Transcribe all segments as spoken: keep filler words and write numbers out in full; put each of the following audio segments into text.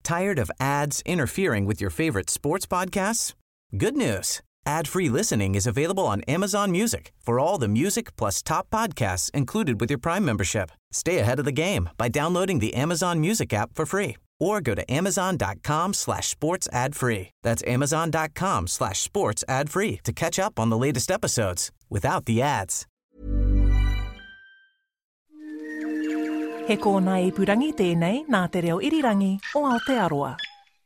Tired of ads interfering with your favorite sports podcasts? Good news. Ad-free listening is available on Amazon Music for all the music plus top podcasts included with your Prime membership. Stay ahead of the game by downloading the Amazon Music app for free or go to amazon.com slash sports ad free. That's amazon.com slash sports ad free to catch up on the latest episodes without the ads. He kōna ipurangi tēnei nā te reo irirangi o Aotearoa.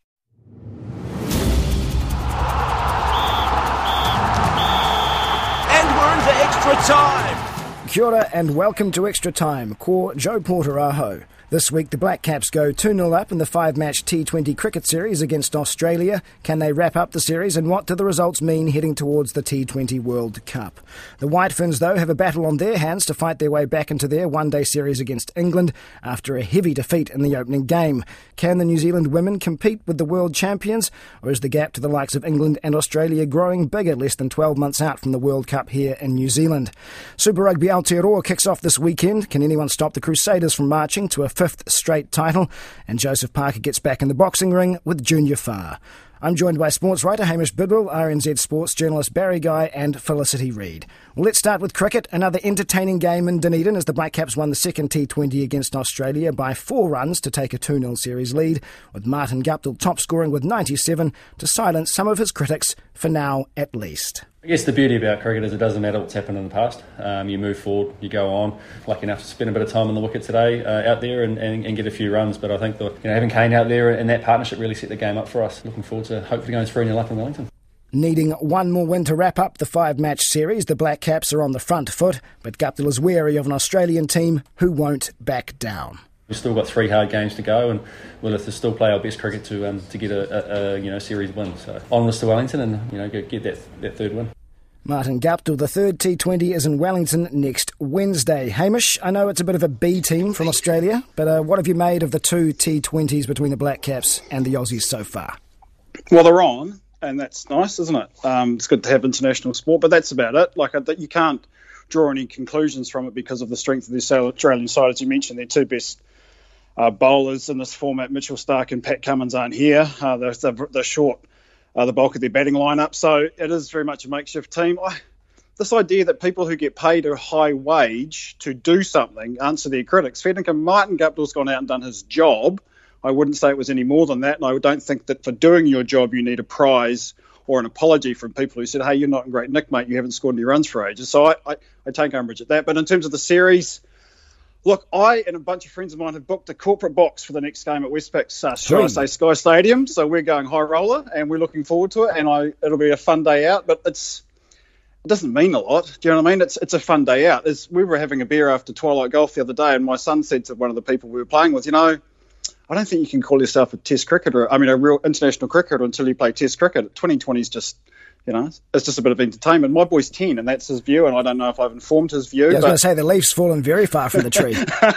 And we're into extra time! Kia ora and welcome to Extra Time. Ko Joe Porter aho. This week the Black Caps go two nil up in the five-match T twenty cricket series against Australia. Can they wrap up the series, and what do the results mean heading towards the T twenty World Cup? The White Ferns, though, have a battle on their hands to fight their way back into their one-day series against England after a heavy defeat in the opening game. Can the New Zealand women compete with the world champions, or is the gap to the likes of England and Australia growing bigger less than twelve months out from the World Cup here in New Zealand? Super Rugby Aotearoa kicks off this weekend. Can anyone stop the Crusaders from marching to a fifth straight title? And Joseph Parker gets back in the boxing ring with Junior Farr. I'm joined by sports writer Hamish Bidwell, R N Z sports journalist Barry Guy and Felicity Reid. Well, let's start with cricket. Another entertaining game in Dunedin as the Black Caps won the second T twenty against Australia by four runs to take a two nil series lead, with Martin Guptill top scoring with ninety-seven to silence some of his critics, for now at least. I guess the beauty about cricket is it doesn't matter what's happened in the past. Um, you move forward, you go on. Lucky enough to spend a bit of time on the wicket today uh, out there and, and, and get a few runs. But I think the, you know, having Kane out there and that partnership really set the game up for us. Looking forward to hopefully going three nil up in Wellington. Needing one more win to wrap up the five-match series, the Black Caps are on the front foot, but Guptill is wary of an Australian team who won't back down. We've still got three hard games to go, and we'll have to still play our best cricket to um, to get a, a, a you know series win. So onwards to Wellington and you know get, get that that third win. Martin Guptill, the third T twenty is in Wellington next Wednesday. Hamish, I know it's a bit of a B team from Australia, but uh, what have you made of the two T twenties between the Black Caps and the Aussies so far? Well, they're on, and that's nice, isn't it? Um, it's good to have international sport, but that's about it. Like, you can't draw any conclusions from it because of the strength of the Australian side. As you mentioned, their two best uh, bowlers in this format, Mitchell Starc and Pat Cummins, aren't here. Uh, they're, they're, they're short Uh, the bulk of their batting lineup, so it is very much a makeshift team. I, this idea that people who get paid a high wage to do something answer their critics. Fair dinkum, Martin Guptill's gone out and done his job. I wouldn't say it was any more than that, and I don't think that for doing your job you need a prize or an apology from people who said, hey, you're not in great nick, mate, you haven't scored any runs for ages. So I, I, I take umbrage at that. But in terms of the series, look, I and a bunch of friends of mine have booked a corporate box for the next game at Westpac's, uh, should I say, Sky Stadium. So we're going high roller, and we're looking forward to it. And I, it'll be a fun day out, but it's it doesn't mean a lot. Do you know what I mean? It's it's a fun day out. It's, we were having a beer after Twilight Golf the other day, and my son said to one of the people we were playing with, you know, I don't think you can call yourself a Test cricketer. I mean, a real international cricketer until you play Test cricket. twenty twenty is just, you know, it's just a bit of entertainment. My boy's ten, and that's his view, and I don't know if I've informed his view. Yeah, I was but... going to say, the leaf's fallen very far from the tree.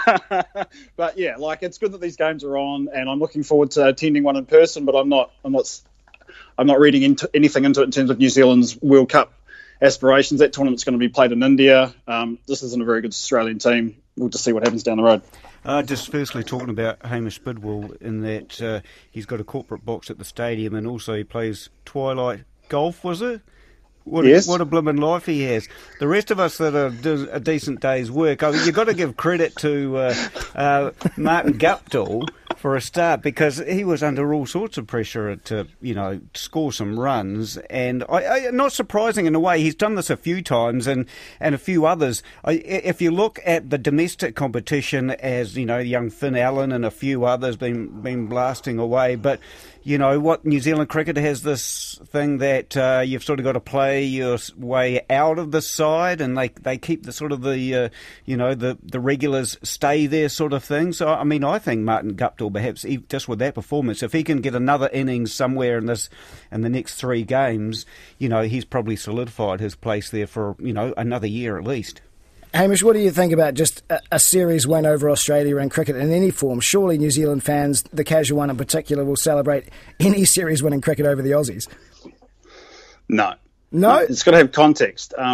But yeah, like, it's good that these games are on, and I'm looking forward to attending one in person, but I'm not I'm not, I'm not reading into anything into it in terms of New Zealand's World Cup aspirations. That tournament's going to be played in India. Um, this isn't a very good Australian team. We'll just see what happens down the road. Uh, just firstly talking about Hamish Bidwell, in that uh, he's got a corporate box at the stadium, and also he plays Twilight Golf, was it? What, yes. a, what a blooming life he has. The rest of us that are do a decent day's work, I mean, you've got to give credit to uh, uh, Martin Guptill for a start, because he was under all sorts of pressure to, you know, score some runs. And I, I, not surprising in a way, he's done this a few times and, and a few others. I, if you look at the domestic competition, as, you know, young Finn Allen and a few others been, been blasting away, but you know what, New Zealand cricket has this thing that uh, you've sort of got to play your way out of the side, and they they keep the sort of the uh, you know the the regulars stay there sort of thing. So I mean, I think Martin Guptill, perhaps he, just with that performance, if he can get another innings somewhere in this in the next three games, you know, he's probably solidified his place there for you know another year at least. Hamish, what do you think about just a, a series win over Australia in cricket in any form? Surely New Zealand fans, the casual one in particular, will celebrate any series win in cricket over the Aussies. No. No? It's got to have context. Um,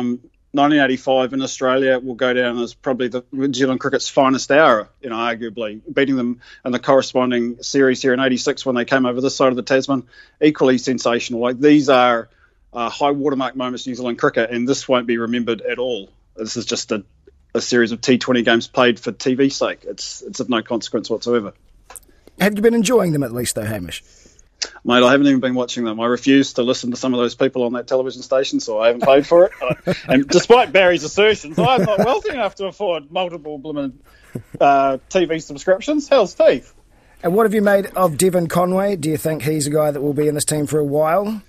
nineteen eighty-five in Australia will go down as probably the New Zealand cricket's finest hour, you know, arguably. Beating them in the corresponding series here in eighty-six when they came over this side of the Tasman, equally sensational. Like, these are uh, high watermark moments in New Zealand cricket, and this won't be remembered at all. This is just a, a series of T twenty games played for T V's sake. It's, it's of no consequence whatsoever. Have you been enjoying them at least, though, Hamish? Mate, I haven't even been watching them. I refuse to listen to some of those people on that television station, so I haven't paid for it. And despite Barry's assertions, I'm not wealthy enough to afford multiple blooming uh, T V subscriptions. Hell's teeth. And what have you made of Devon Conway? Do you think he's a guy that will be in this team for a while?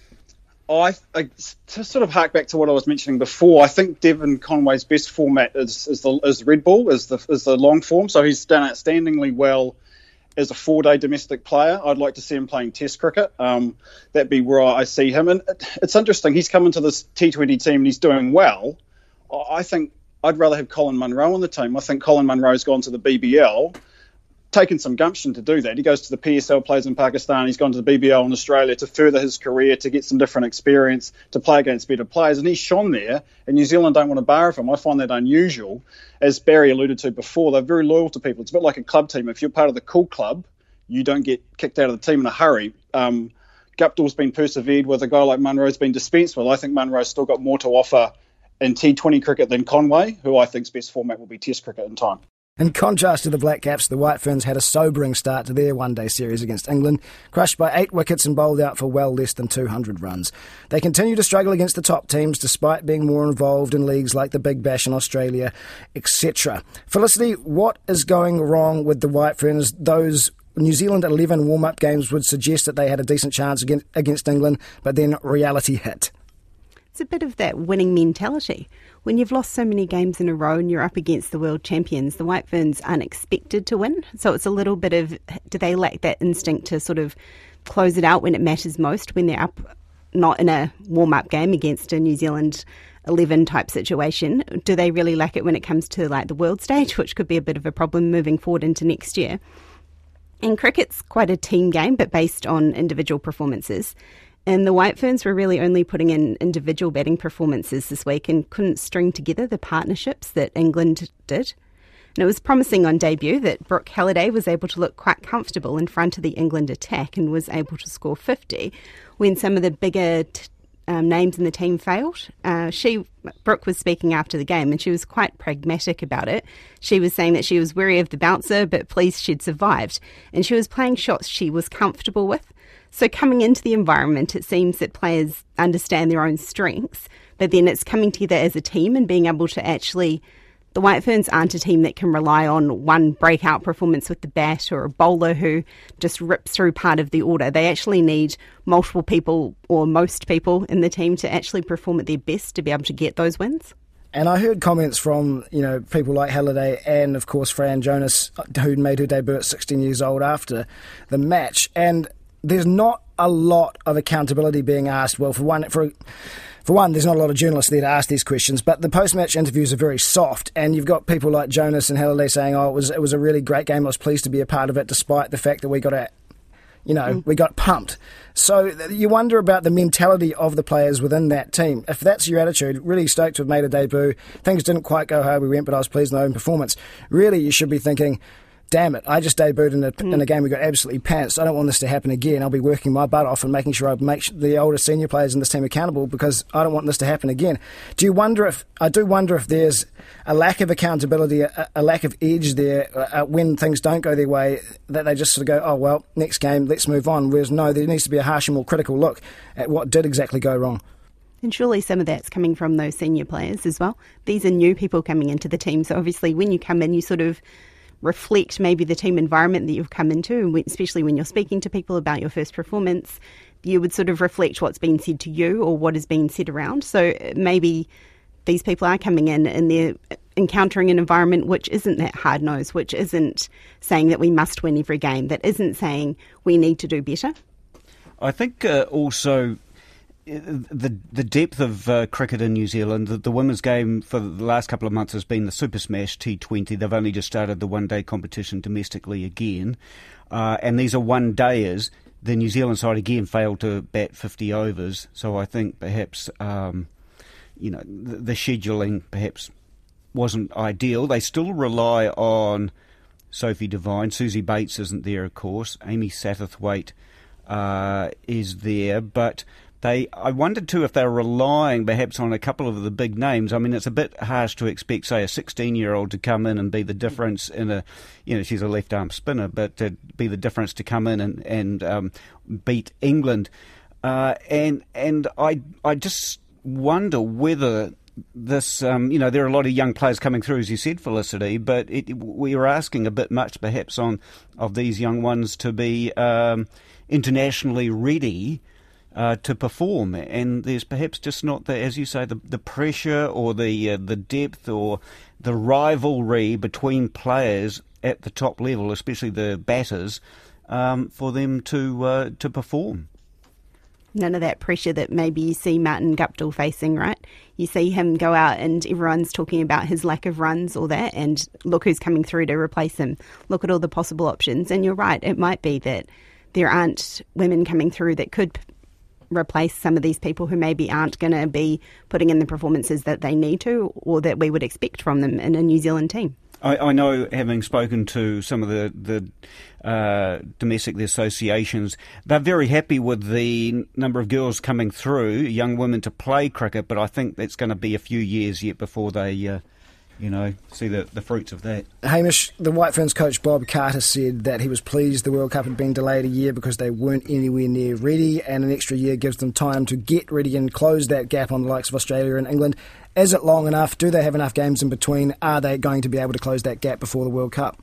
I, I to sort of hark back to what I was mentioning before, I think Devon Conway's best format is is the is red ball, is the is the long form. So he's done outstandingly well as a four-day domestic player. I'd like to see him playing Test cricket. Um, that'd be where I see him. And it, it's interesting. He's come into this T twenty team and he's doing well. I think I'd rather have Colin Munro on the team. I think Colin Munro's gone to the B B L, taken some gumption to do that. He goes to the P S L, plays in Pakistan. He's gone to the B B L in Australia to further his career, to get some different experience, to play against better players. And he's shone there, and New Zealand don't want to borrow him. I find that unusual. As Barry alluded to before, they're very loyal to people. It's a bit like a club team. If you're part of the cool club, you don't get kicked out of the team in a hurry. Um, Guptill's been persevered with. A guy like Munro's been dispensed with. I think Munro's still got more to offer in T twenty cricket than Conway, who I think's best format will be Test cricket in time. In contrast to the Black Caps, the White Ferns had a sobering start to their one-day series against England, crushed by eight wickets and bowled out for well less than two hundred runs. They continue to struggle against the top teams despite being more involved in leagues like the Big Bash in Australia, et cetera. Felicity, what is going wrong with the White Ferns? Those New Zealand eleven warm-up games would suggest that they had a decent chance against, against England, but then reality hit. It's a bit of that winning mentality. When you've lost so many games in a row and you're up against the world champions, the White Ferns aren't expected to win. So it's a little bit of, do they lack that instinct to sort of close it out when it matters most, when they're up not in a warm-up game against a New Zealand eleven type situation? Do they really lack it when it comes to like the world stage, which could be a bit of a problem moving forward into next year? And cricket's quite a team game, but based on individual performances. And the White Ferns were really only putting in individual batting performances this week and couldn't string together the partnerships that England did. And it was promising on debut that Brooke Halliday was able to look quite comfortable in front of the England attack and was able to score fifty when some of the bigger t- um, names in the team failed. Uh, she, Brooke was speaking after the game and she was quite pragmatic about it. She was saying that she was wary of the bouncer, but pleased she'd survived. And she was playing shots she was comfortable with. So coming into the environment, it seems that players understand their own strengths, but then it's coming together as a team and being able to actually... The White Ferns aren't a team that can rely on one breakout performance with the bat or a bowler who just rips through part of the order. They actually need multiple people or most people in the team to actually perform at their best to be able to get those wins. And I heard comments from, you know, people like Halliday and, of course, Fran Jonas, who made her debut at sixteen years old after the match. And there's not a lot of accountability being asked. Well, for one, for for one, there's not a lot of journalists there to ask these questions, but the post-match interviews are very soft, and you've got people like Jonas and Halliday saying, oh, it was it was a really great game, I was pleased to be a part of it, despite the fact that we got a, you know, mm. we got pumped. So you wonder about the mentality of the players within that team. If that's your attitude, really stoked to have made a debut, things didn't quite go how we went, but I was pleased with my own performance. Really, you should be thinking, damn it, I just debuted in a, mm. in a game we got absolutely pantsed. I don't want this to happen again. I'll be working my butt off and making sure I make the older senior players in this team accountable because I don't want this to happen again. Do you wonder if, I do wonder if there's a lack of accountability, a, a lack of edge there uh, when things don't go their way, that they just sort of go, oh, well, next game, let's move on. Whereas, no, there needs to be a harsher, more critical look at what did exactly go wrong. And surely some of that's coming from those senior players as well. These are new people coming into the team. So obviously when you come in, you sort of reflect maybe the team environment that you've come into, especially when you're speaking to people about your first performance, you would sort of reflect what's been said to you or what has been said around. So maybe these people are coming in and they're encountering an environment which isn't that hard-nosed, which isn't saying that we must win every game, that isn't saying we need to do better. I think uh, also... The the depth of uh, cricket in New Zealand, the, the women's game for the last couple of months has been the Super Smash T twenty. They've only just started the one-day competition domestically again. Uh, and these are one-dayers. The New Zealand side again failed to bat fifty overs. So I think perhaps um, you know, the, the scheduling perhaps wasn't ideal. They still rely on Sophie Devine. Susie Bates isn't there, of course. Amy Satterthwaite uh, is there, but they. I wondered too if they're relying perhaps on a couple of the big names. I mean, it's a bit harsh to expect, say, a sixteen-year-old to come in and be the difference in a, you know, she's a left-arm spinner, but to be the difference to come in and and um, beat England, uh, and and I I just wonder whether. This, um, you know, there are a lot of young players coming through, as you said, Felicity, but it, we are asking a bit much, perhaps, on of these young ones to be um, internationally ready uh, to perform. And there's perhaps just not the, as you say, the, the pressure or the uh, the depth or the rivalry between players at the top level, especially the batters, um, for them to uh, to perform. None of that pressure that maybe you see Martin Guptill facing, right? You see him go out and everyone's talking about his lack of runs or that, and look who's coming through to replace him. Look at all the possible options. And you're right, it might be that there aren't women coming through that could replace some of these people who maybe aren't going to be putting in the performances that they need to or that we would expect from them in a New Zealand team. I, I know, having spoken to some of the, the uh, domestic the associations, they're very happy with the number of girls coming through, young women to play cricket, but I think that's going to be a few years yet before they, uh, you know, see the, the fruits of that. Hamish, the White Ferns coach Bob Carter said that he was pleased the World Cup had been delayed a year because they weren't anywhere near ready, and an extra year gives them time to get ready and close that gap on the likes of Australia and England. Is it long enough? Do they have enough games in between? Are they going to be able to close that gap before the World Cup?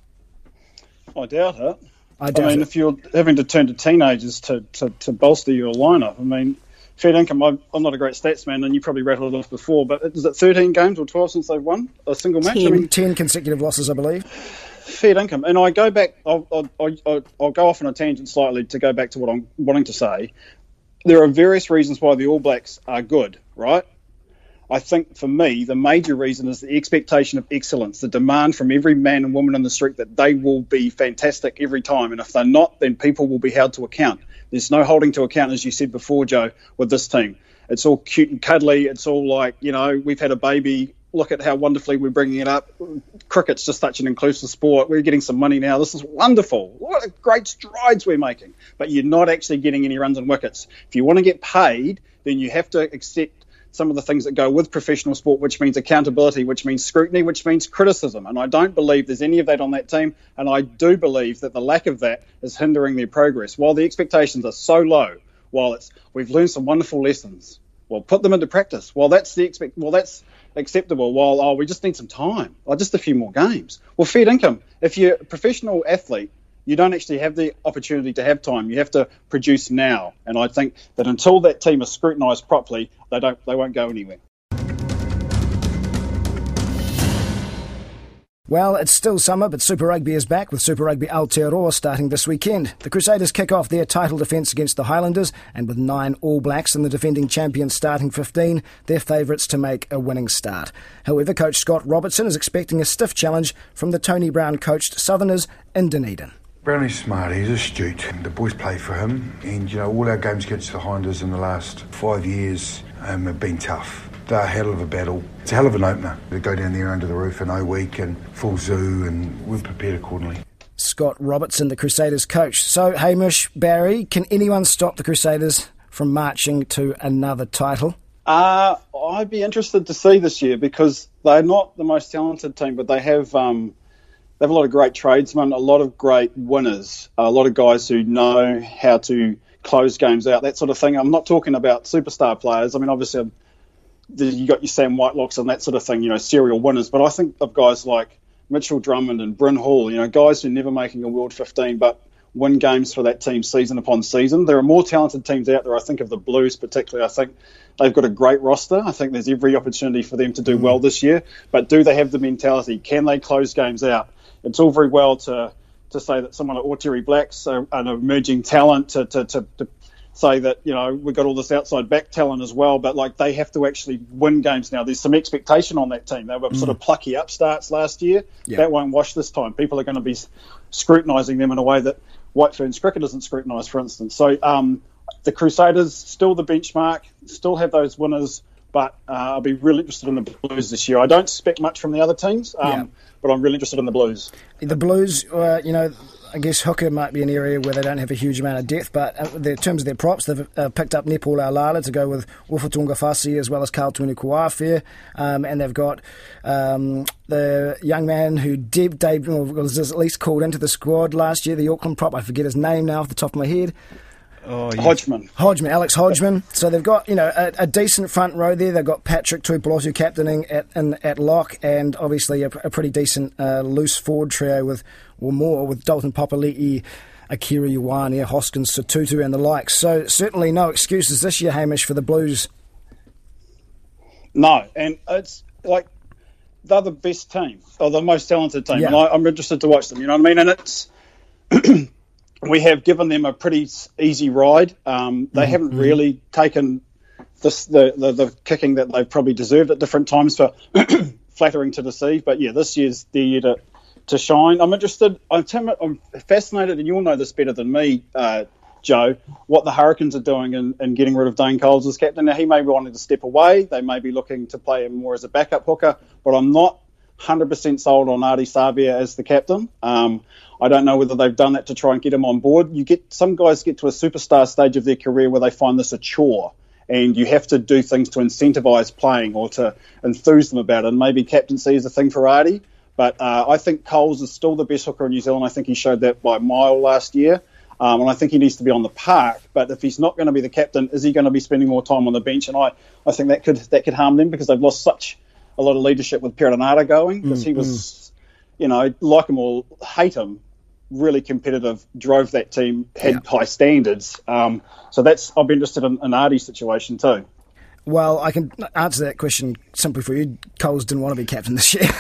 I doubt it. I doubt I mean, it. if you're having to turn to teenagers to, to, to bolster your lineup, I mean, fair income, I'm, I'm not a great stats man, and you probably rattled it off before, but is it thirteen games or twelve since they've won a single match? Ten, I mean, ten consecutive losses, I believe. Fair income. And I go back, I'll, I'll, I'll, I'll go off on a tangent slightly to go back to what I'm wanting to say. There are various reasons why the All Blacks are good, right? I think for me, the major reason is the expectation of excellence, the demand from every man and woman on the street that they will be fantastic every time. And if they're not, then people will be held to account. There's no holding to account, as you said before, Joe, with this team. It's all cute and cuddly. It's all like, you know, we've had a baby. Look at how wonderfully we're bringing it up. Cricket's just such an inclusive sport. We're getting some money now. This is wonderful. What a great strides we're making. But you're not actually getting any runs and wickets. If you want to get paid, then you have to accept some of the things that go with professional sport, which means accountability, which means scrutiny, which means criticism. And I don't believe there's any of that on that team. And I do believe that the lack of that is hindering their progress. While the expectations are so low, while it's we've learned some wonderful lessons, well, put them into practice. While that's the expect, well, that's acceptable. While oh, we just need some time, or just a few more games. Well, fair income. If you're a professional athlete, you don't actually have the opportunity to have time. You have to produce now. And I think that until that team is scrutinised properly, they don't, they won't go anywhere. Well, it's still summer, but Super Rugby is back with Super Rugby Aotearoa starting this weekend. The Crusaders kick off their title defence against the Highlanders, and with nine All Blacks and the defending champions starting fifteen, they're favourites to make a winning start. However, coach Scott Robertson is expecting a stiff challenge from the Tony Brown-coached Southerners in Dunedin. Brownie's smart, he's astute. The boys play for him, and you know all our games against the Highlanders in the last five years um, have been tough. They're a hell of a battle. It's a hell of an opener. They go down there under the roof in O week and full zoo, and we're prepared accordingly. Scott Robertson, the Crusaders coach. So, Hamish, Barry, can anyone stop the Crusaders from marching to another title? Uh, I'd be interested to see this year, because they're not the most talented team, but they have... Um, They have a lot of great tradesmen, a lot of great winners, a lot of guys who know how to close games out, that sort of thing. I'm not talking about superstar players. I mean, obviously, you got your Sam Whitelocks and that sort of thing, you know, serial winners. But I think of guys like Mitchell Drummond and Bryn Hall, you know, guys who are never making a World fifteen, but win games for that team season upon season. There are more talented teams out there. I think of the Blues particularly. I think they've got a great roster. I think there's every opportunity for them to do well this year. But do they have the mentality? Can they close games out? It's all very well to, to say that someone like Otere Black's an emerging talent, to, to, to, to say that, you know, we've got all this outside back talent as well, but like they have to actually win games now. There's some expectation on that team. They were mm. sort of plucky upstarts last year. Yeah. That won't wash this time. People are going to be scrutinising them in a way that White Ferns cricket isn't scrutinised, for instance. So um, the Crusaders, still the benchmark, still have those winners, but uh, I'll be really interested in the Blues this year. I don't expect much from the other teams, um, yeah. but I'm really interested in the Blues. The Blues, uh, you know, I guess hooker might be an area where they don't have a huge amount of depth, but in terms of their props, they've uh, picked up Nepal Aulala to go with Ufatunga Fasi as well as Carl Tunu Kuawhia, um, and they've got um, the young man who deb- deb- was at least called into the squad last year, the Auckland prop, I forget his name now off the top of my head. Oh, yes. Hodgman. Hodgman, Alex Hodgman. So they've got, you know, a, a decent front row there. They've got Patrick Tuipulotu captaining at in, at lock, and obviously a, a pretty decent uh, loose forward trio with, or more, with Dalton Papali'i, Akira Ioane, Hoskins, Sotutu and the likes. So certainly no excuses this year, Hamish, for the Blues. No, and it's like they're the best team, or the most talented team, yeah. and I, I'm interested to watch them, you know what I mean? And it's... we have given them a pretty easy ride. Um, they mm-hmm. haven't really taken this, the, the the kicking that they've probably deserved at different times, for flattering to deceive. But yeah, this year's the year to, to shine. I'm interested. I'm, I'm fascinated, and you'll know this better than me, uh, Joe, what the Hurricanes are doing in, in getting rid of Dane Coles as captain. Now, he may be wanting to step away. They may be looking to play him more as a backup hooker, but I'm not one hundred percent sold on Ardie Savea as the captain. Um, I don't know whether they've done that to try and get him on board. You get some guys get to a superstar stage of their career where they find this a chore, and you have to do things to incentivise playing or to enthuse them about it. And maybe captaincy is a thing for Ardie, but uh, I think Coles is still the best hooker in New Zealand. I think he showed that by a mile last year, um, and I think he needs to be on the park. But if he's not going to be the captain, is he going to be spending more time on the bench? And I, I think that could that could harm them, because they've lost such a lot of leadership with Perenara going, because mm, he was, mm. you know, like him or hate him, really competitive, drove that team, had yeah. high standards. Um, so that's I'll be interested in an Ardie's situation too. Well, I can answer that question simply for you. Coles didn't want to be captain this year.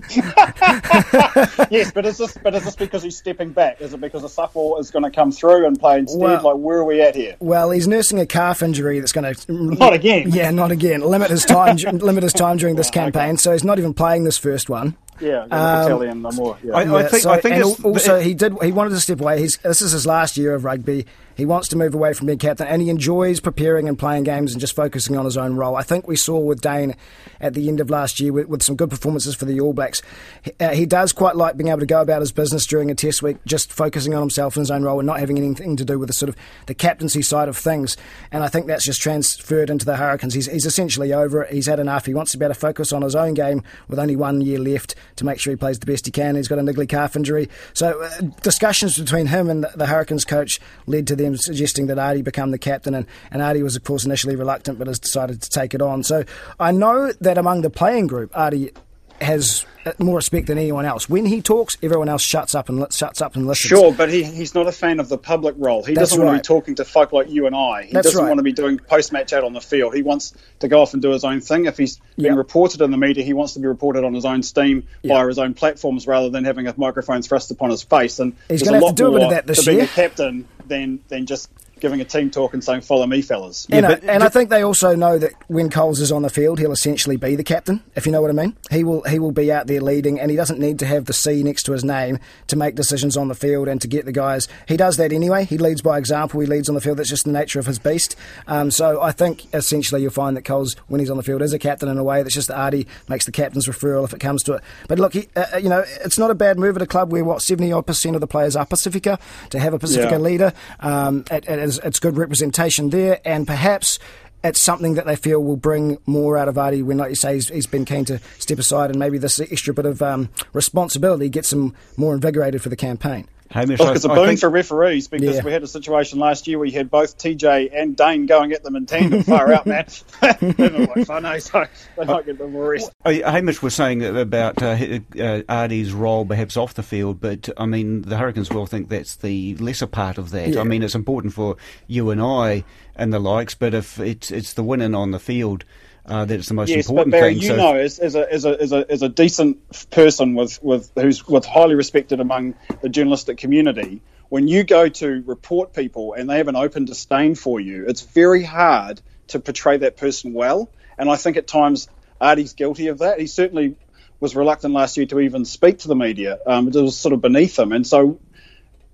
Yes, but is this but is this because he's stepping back? Is it because a Safo is going to come through and play instead? Well, like, where are we at here? Well, he's nursing a calf injury that's going to not again. Yeah, not again. Limit his time. limit his time during this oh, campaign. Okay. So he's not even playing this first one. Yeah, um, no more. Yeah. I, I think. So, I think and it's, also he did. He wanted to step away. He's, this is his last year of rugby. He wants to move away from being captain, and he enjoys preparing and playing games and just focusing on his own role. I think we saw with Dane at the end of last year with, with some good performances for the All Blacks. He, uh, he does quite like being able to go about his business during a test week, just focusing on himself and his own role and not having anything to do with the sort of the captaincy side of things. And I think that's just transferred into the Hurricanes. He's, he's essentially over it. He's had enough. He wants to be able to focus on his own game with only one year left to make sure he plays the best he can. He's got a niggly calf injury. So uh, discussions between him and the, the Hurricanes coach led to them suggesting that Ardie become the captain, and, and Ardie was of course initially reluctant but has decided to take it on. So I know that among the playing group, Ardie has more respect than anyone else. When he talks, everyone else shuts up and li- shuts up and listens. Sure, but he, he's not a fan of the public role. He That's doesn't right. want to be talking to folk like you and I. He That's doesn't right. want to be doing post-match out on the field. He wants to go off and do his own thing. If he's Yep. been reported in the media, he wants to be reported on his own steam Yep. via his own platforms rather than having a microphone thrust upon his face. And He's there's gonna a have lot to do a bit of more that this to being year. a captain than than just giving a team talk and saying, follow me, fellas. And, Yeah, I, but and ju- I think they also know that when Coles is on the field, he'll essentially be the captain, if you know what I mean. He will he will be out there leading, and he doesn't need to have the C next to his name to make decisions on the field and to get the guys. He does that anyway. He leads by example. He leads on the field. That's just the nature of his beast. Um, so I think essentially you'll find that Coles, when he's on the field, is a captain in a way. That's just that Ardie makes the captain's referral if it comes to it. But look, he, uh, you know, it's not a bad move at a club where, what, seventy odd percent of the players are Pacifica, to have a Pacifica Yeah. leader. Um, it, it is, it's good representation there, and perhaps it's something that they feel will bring more out of Ardie when, like you say, he's, he's been keen to step aside, and maybe this extra bit of um, responsibility gets him more invigorated for the campaign. Hamish, Look, I- it's a I boon think- for referees because Yeah. we had a situation last year where you had both T J and Dane going at them in tandem, far out, man. They were like fun, eh? So they might get a bit more rest. Oh, yeah, Hamish was saying about uh, uh, Ardie's role perhaps off the field, but I mean the Hurricanes will think that's the lesser part of that. Yeah. I mean it's important for you and I and the likes, but if it's it's the winning on the field uh, that's the most Yes, but important Barry, thing. you so know, as, as, a, as, a, as, a, as a decent person with, with who's with highly respected among the journalistic community, when you go to report people and they have an open disdain for you, it's very hard to portray that person well. And I think at times Ardie's guilty of that. He certainly was reluctant last year to even speak to the media. Um, it was sort of beneath him. And so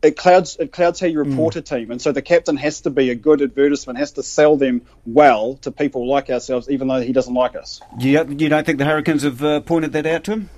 it clouds it clouds how you report mm. a team, and so the captain has to be a good advertisement, has to sell them well to people like ourselves, even though he doesn't like us. You, you don't think the Hurricanes have uh, pointed that out to him?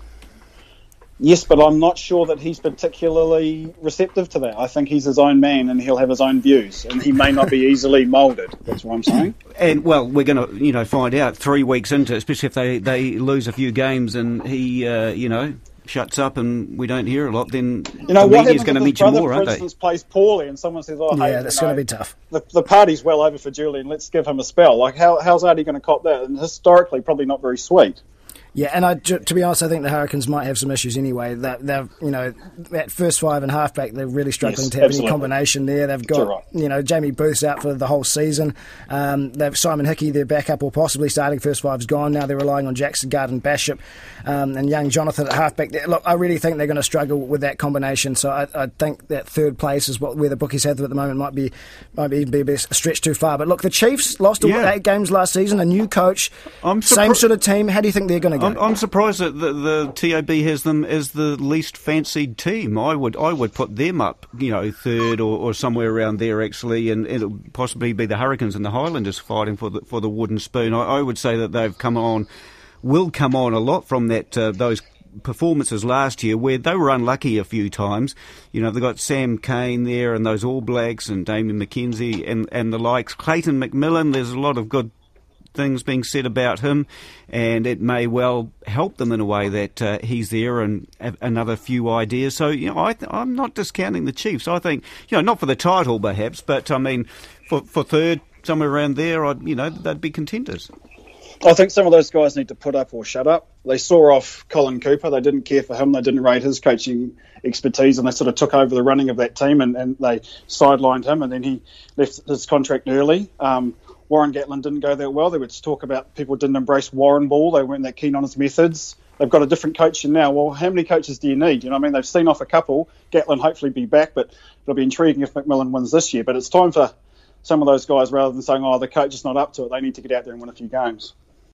Yes, but I'm not sure that he's particularly receptive to that. I think he's his own man and he'll have his own views, and he may not be easily moulded. That's what I'm saying. And, well, we're going to, you know, find out three weeks into it, especially if they, they lose a few games and he, uh, you know, shuts up and we don't hear a lot, then you know, the what media's going to mention more, for aren't instance, they? plays poorly and someone says, oh, hey, yeah, that's going to be tough. The, the party's well over for Julian, let's give him a spell. Like, how, how's Artie going to cop that? And historically, probably not very sweet. Yeah, and I, to be honest, I think the Hurricanes might have some issues anyway. That they've, you know, that first five and halfback, they're really struggling yes, to have absolutely. any combination there. They've got, right. you know, Jamie Booth's out for the whole season. Um, they've Simon Hickey, their backup or possibly starting first five's gone. Now they're relying on Jackson Garden Bishop um, and young Jonathan at halfback. Look, I really think they're going to struggle with that combination. So I, I think that third place is what where the bookies have them at the moment. Might be might be, be a stretch too far. But look, the Chiefs lost yeah. eight games last season. A new coach, I'm same sort of team. How do you think they're going to go? I'm, I'm surprised that the, the T A B has them as the least fancied team. I would I would put them up, you know, third or, or somewhere around there actually, and it'll possibly be the Hurricanes and the Highlanders fighting for the for the wooden spoon. I, I would say that they've come on, will come on a lot from that uh, those performances last year where they were unlucky a few times. You know, they've got Sam Cane there and those All Blacks and Damien McKenzie and, and the likes. Clayton McMillan, there's a lot of good things being said about him, and it may well help them in a way that uh, he's there and have another few ideas. So, you know, I th- I'm not discounting the Chiefs. I think, you know, not for the title perhaps, but I mean, for for third, somewhere around there, I'd, you know, they'd be contenders. I think some of those guys need to put up or shut up. They saw off Colin Cooper. They didn't care for him. They didn't rate his coaching expertise, and they sort of took over the running of that team, and, and they sidelined him, and then he left his contract early. Um, Warren Gatland didn't go that well. There was talk about people didn't embrace Warren Ball. They weren't that keen on his methods. They've got a different coach in now. Well, how many coaches do you need? You know what I mean? They've seen off a couple. Gatland hopefully be back, but it'll be intriguing if McMillan wins this year. But it's time for some of those guys, rather than saying, oh, the coach is not up to it, they need to get out there and win a few games.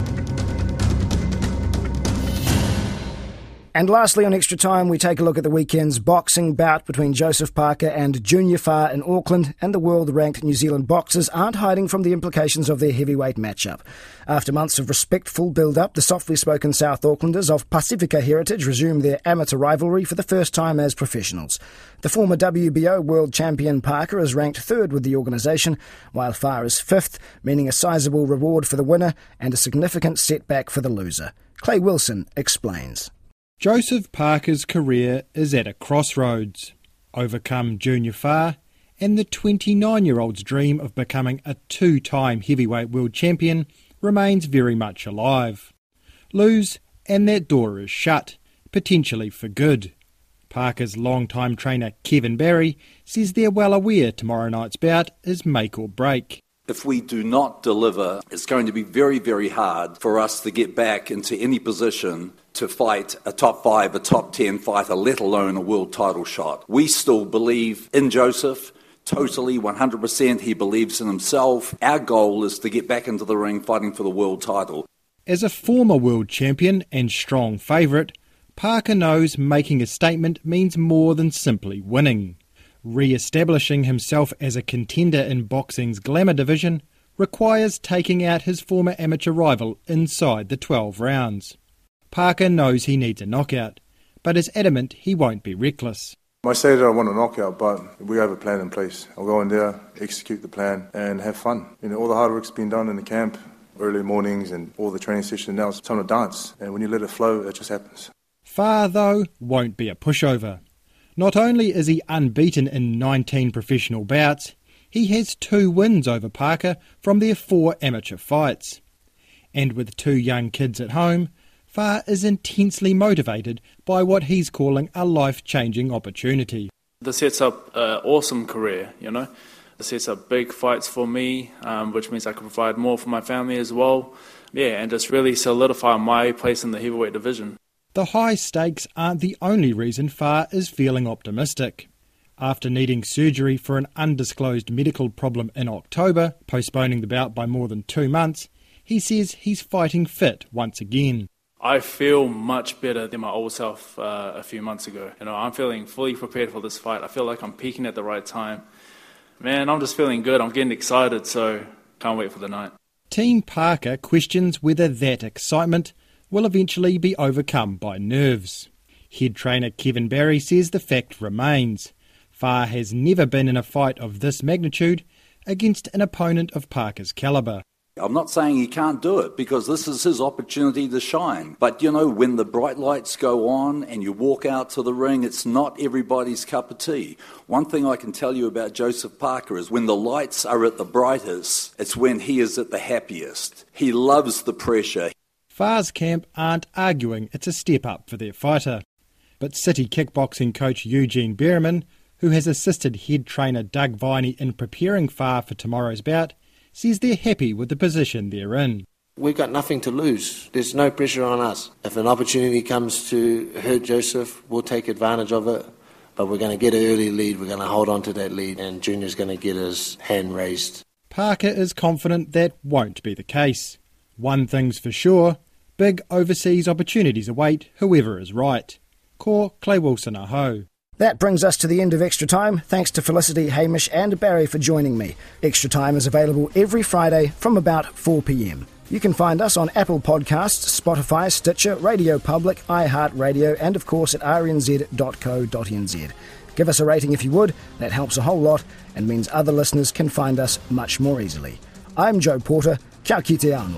And lastly, on Extra Time, we take a look at the weekend's boxing bout between Joseph Parker and Junior Fa in Auckland, and the world-ranked New Zealand boxers aren't hiding from the implications of their heavyweight matchup. After months of respectful build-up, the softly-spoken South Aucklanders of Pacifica heritage resumed their amateur rivalry for the first time as professionals. The former W B O world champion Parker is ranked third with the organisation, while Fa is fifth, meaning a sizable reward for the winner and a significant setback for the loser. Clay Wilson explains. Joseph Parker's career is at a crossroads. Overcome Junior Fa, and the twenty-nine-year-old's dream of becoming a two-time heavyweight world champion remains very much alive. Lose, and that door is shut, potentially for good. Parker's longtime trainer Kevin Barry says they're well aware tomorrow night's bout is make or break. If we do not deliver, it's going to be very, very hard for us to get back into any position to fight a top five, a top ten fighter, let alone a world title shot. We still believe in Joseph, totally, one hundred percent. He believes in himself. Our goal is to get back into the ring fighting for the world title. As a former world champion and strong favourite, Parker knows making a statement means more than simply winning. Re-establishing himself as a contender in boxing's glamour division requires taking out his former amateur rival inside the twelve rounds. Parker knows he needs a knockout, but is adamant he won't be reckless. I say that I want a knockout, but we have a plan in place. I'll go in there, execute the plan, and have fun. You know, all the hard work's been done in the camp, early mornings and all the training sessions. Now it's time to dance, and when you let it flow, it just happens. Fa, though, won't be a pushover. Not only is he unbeaten in nineteen professional bouts, he has two wins over Parker from their four amateur fights. And with two young kids at home, Fa is intensely motivated by what he's calling a life-changing opportunity. This sets up an awesome career, you know. It sets up big fights for me, um, which means I can provide more for my family as well. Yeah, and just really solidify my place in the heavyweight division. The high stakes aren't the only reason Fa is feeling optimistic. After needing surgery for an undisclosed medical problem in October, postponing the bout by more than two months, he says he's fighting fit once again. I feel much better than my old self uh, a few months ago. You know, I'm feeling fully prepared for this fight. I feel like I'm peaking at the right time. Man, I'm just feeling good. I'm getting excited, so can't wait for the night. Team Parker questions whether that excitement will eventually be overcome by nerves. Head trainer Kevin Barry says the fact remains. Farr has never been in a fight of this magnitude against an opponent of Parker's calibre. I'm not saying he can't do it, because this is his opportunity to shine. But, you know, when the bright lights go on and you walk out to the ring, it's not everybody's cup of tea. One thing I can tell you about Joseph Parker is when the lights are at the brightest, it's when he is at the happiest. He loves the pressure. Farr's camp aren't arguing it's a step up for their fighter. But City kickboxing coach Eugene Berriman, who has assisted head trainer Doug Viney in preparing Farr for tomorrow's bout, says they're happy with the position they're in. We've got nothing to lose. There's no pressure on us. If an opportunity comes to hurt Joseph, we'll take advantage of it. But we're going to get an early lead. We're going to hold on to that lead, and Junior's going to get his hand raised. Parker is confident that won't be the case. One thing's for sure, big overseas opportunities await whoever is right. Ko Clay Wilson aho. That brings us to the end of Extra Time. Thanks to Felicity, Hamish and Barry for joining me. Extra Time is available every Friday from about four p m. You can find us on Apple Podcasts, Spotify, Stitcher, Radio Public, iHeartRadio and of course at r n z dot co dot n z. Give us a rating if you would. That helps a whole lot and means other listeners can find us much more easily. I'm Joe Porter. Kia kite anō.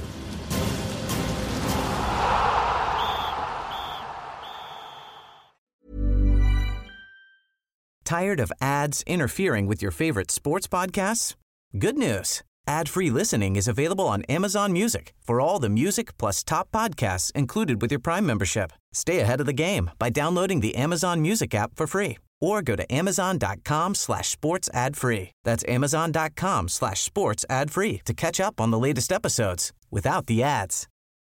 Tired of ads interfering with your favorite sports podcasts? Good news. Ad-free listening is available on Amazon Music for all the music plus top podcasts included with your Prime membership. Stay ahead of the game by downloading the Amazon Music app for free or go to amazon.com slash sports ad free. That's amazon.com slash sports ad free to catch up on the latest episodes without the ads.